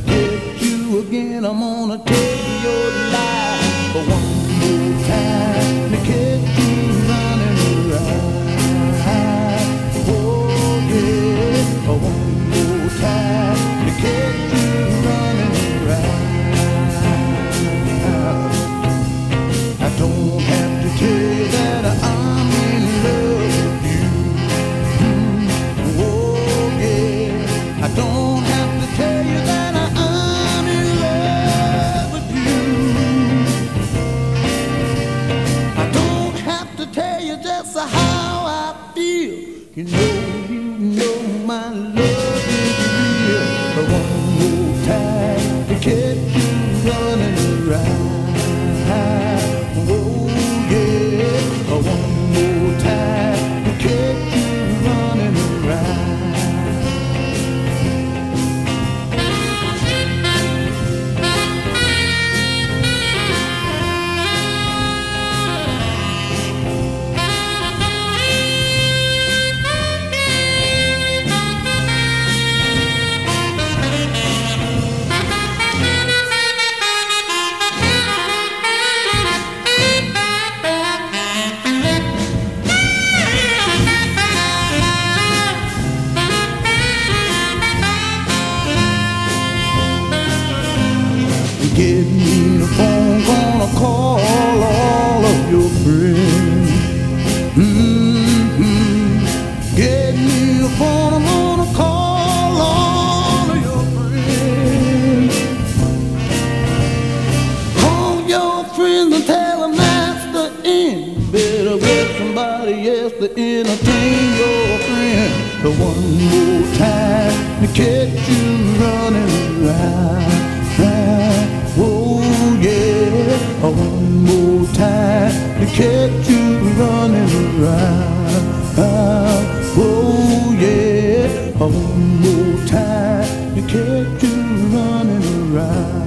catch you again, I'm gonna tell your lie for one more time to catch you running around. Oh yeah, one more time to catch you running around. I don't have to tell you that I'm in love with you. Oh yeah, I don't have to tell you that I'm in love with you. I don't have to tell you just how I feel. You know my love is real. But one more time to catch you running around. Oh yeah, one more time to catch you running around. Get me a phone, gonna call all of your friends. Get me a phone, I'm gonna call all of your friends. Call your friends and tell them that's the end. Better get somebody else to entertain your friend. The one more time to catch you running around. Oh yeah, one more time to catch you running around. Oh yeah, one more time to catch you running around.